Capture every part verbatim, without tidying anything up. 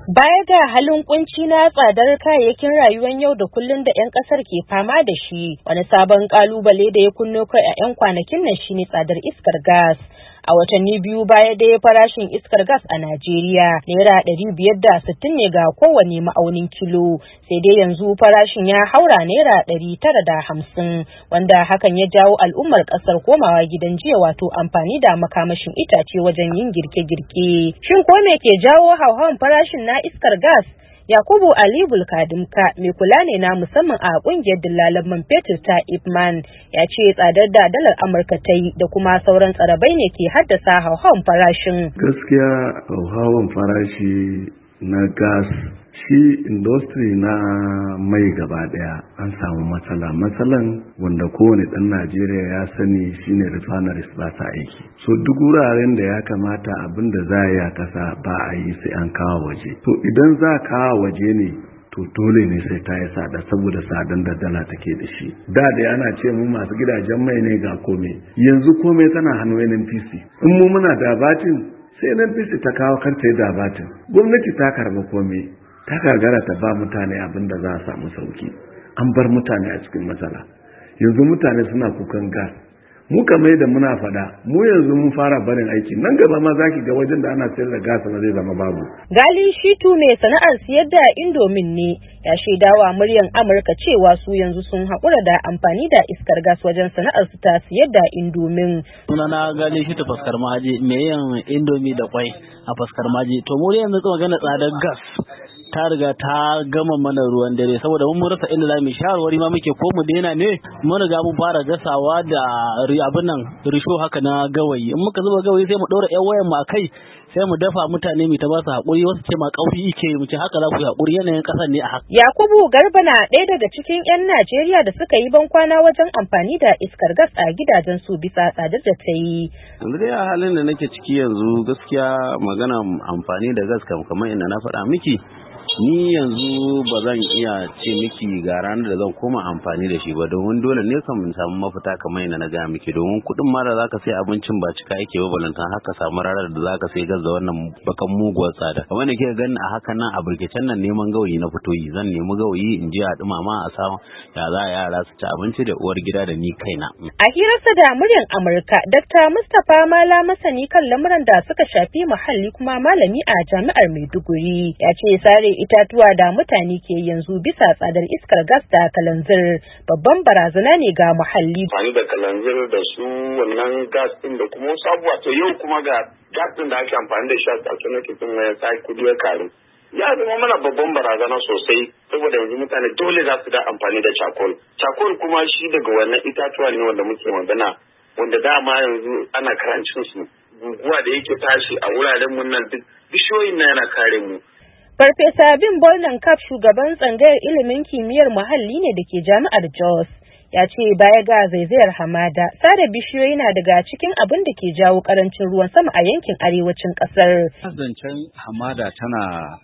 Baya ga halin kunci na tsadar kayayyakin rayuwar yau da kullun da 'yan kasar ke fama da shi, wani sabon kalubale da ya kunno kai a 'yan kwanakin nan shine tsadar iskar gas. A watanni biyu baya dai farashin iskar gas a Najeriya naira ɗari biyar da sittin ne ga kowane ma'aunin kilo, sai dai yanzu farashin ya haura naira ɗari tara da hamsin, wanda hakan ya jawo al'ummar ƙasar komawa gidan jiya wato amfani da makamashin itace wajen yin girke-girke. Shin ko me ke jawo hauhawan farashin na iskar gas? Yakubu Ali Bulkadimka mai kula ne na musamman a kungiyar dillalan man fetur ta Ipman ya ce tsadar da dalar Amurka ta yi da kuma sauran tsarabai ne ke haddasa hauhawan farashin. Gaskiya hauhawan farashi na gas shi industry na mai gaba daya an samu matsala matsalan wanda kowane dan Najeriya ya sani shine refineries ba ta aiki. So duk wuraren da ya kamata abin da za a yi a kasa ba a yi sai an kawo waje. To idan za a kawo waje ne to dole ne sai ta yi tsada saboda tsadan da dala take da shi. Da da ana ce mu masu gidajen mai ne ga komai. Yanzu komai tana hannun N N P C. In mu muna da batin sai N N P C ta kawo kanta yi da batin. Gwamnati ta karba komai. Ta gagara ta ba mutane abin da za a samu sauki. An bar mutane a cikin matsala. Yanzu mutane suna kukan gas. Mu kamar da muna fada, mu yanzu mun fara barin aiki. Nan gaba ma zaki ga wajen da ana sayar da gas na zai zama babu. Gali Shitu mai sana'ar siyar da indomin ne ya shaidawa muryan Amurka cewa su yanzu sun haƙura da amfani da iskar gas wajen sana'ar su ta siyar da indomin. Sunana Gali Shitu Faskar Maji, mai yin indomi da kwai a Faskar Maji. To mu yanzu magana tsadar gas ta riga ta gama mana ruwan dare saboda mun rasa inda za mu shawarwari ma muke ko mu daina ne mun riga mun fara gasawa da abin nan risho haka na gawayi in muka zuba gawayi sai mu ɗora ƴan wayan mu kai sai mu dafa mutane mu ta ba su haƙuri wasu ce ma ƙaufi ike mu ce haka za ku yi haƙuri yanayin ƙasar ne a haka. Yakubu Garba na ɗaya daga cikin 'yan Najeriya da suka yi bankwana wajen amfani da iskar gas a gidajen su bisa tsadar da ta yi. Yanzu dai a halin da nake ciki yanzu gaskiya magana amfani da gas kam kamar inda na faɗa miki ni yanzu ba zan iya ce miki ga ranar da zan koma amfani da shi ba domin dole ne kan mun samu mafita kamar yadda na gaya miki domin kuɗin ma da zaka sai abincin ba cika yake ba balantan haka samu ranar da zaka sai gas da wannan bakan muguwar tsada kamar da kika gani a hakan nan a burkicen nan neman gawayi na fito yi zan nemi gawayi in je a dumama a samu ya za yara su ci abinci da uwar gida da ni kaina. A hirarsa da muryar Amurka Dakta Mustapha Mala masani kan lamuran da suka shafi muhalli kuma malami a jami'ar Maiduguri ya ce sare itatuwa da mutane ke yanzu bisa tsadar iskar gas da kalanzir babban barazana ne ga muhalli. Amfani da kalanzir da su wannan gas din da kuma wasu abubuwa to yau kuma ga gas din da ake amfani da shi a alternative din ya sa kudi ya karu. Ya zama mana babban barazana sosai saboda yanzu mutane dole za su da amfani da charcoal. Charcoal kuma shi daga wannan itatuwa ne wanda muke magana wanda dama yanzu ana karancin su. Guguwa da yake tashi a wuraren mun nan duk bishiyoyin na yana kare mu. Farfesa Bin Bolnan Kaf shugaban tsangayar ilimin kimiyyar muhalli ne da ke jami'ar Jos. Ya ce baya ga zaizayar hamada, sare bishiyoyi na daga cikin abin da ke jawo karancin ruwan sama a yankin arewacin kasar. Zancen hamada tana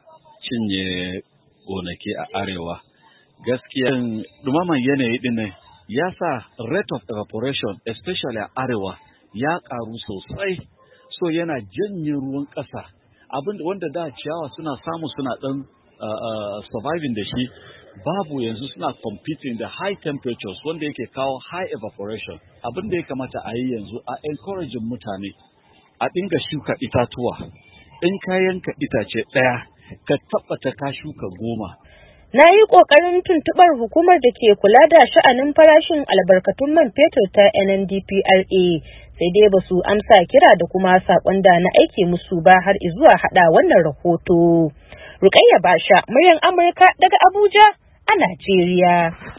cinye gonaki a arewa. Gaskiya dumaman yanayi din nan ya sa rate of evaporation especially a arewa ya karu sosai. So yana janye ruwan ƙasa. Abin wanda da ciyawa suna samu suna dan uh, uh, surviving da shi babu yanzu suna competing da high temperatures wanda yake kawo high evaporation. Abin da ya kamata a yi yanzu a encouraging mutane a dinga shuka itatuwa. In ka yanka itace ɗaya ka tabbata ka shuka goma. Na yi ƙoƙarin tuntuɓar hukumar da ke kula da sha'anin farashin albarkatun man fetur ta N N D P R A sai dai ba su amsa kira da kuma saƙon da na aike musu ba har izuwa haɗa wannan rahoto. Rukayya Basha, muryar Amurka daga Abuja a Najeriya.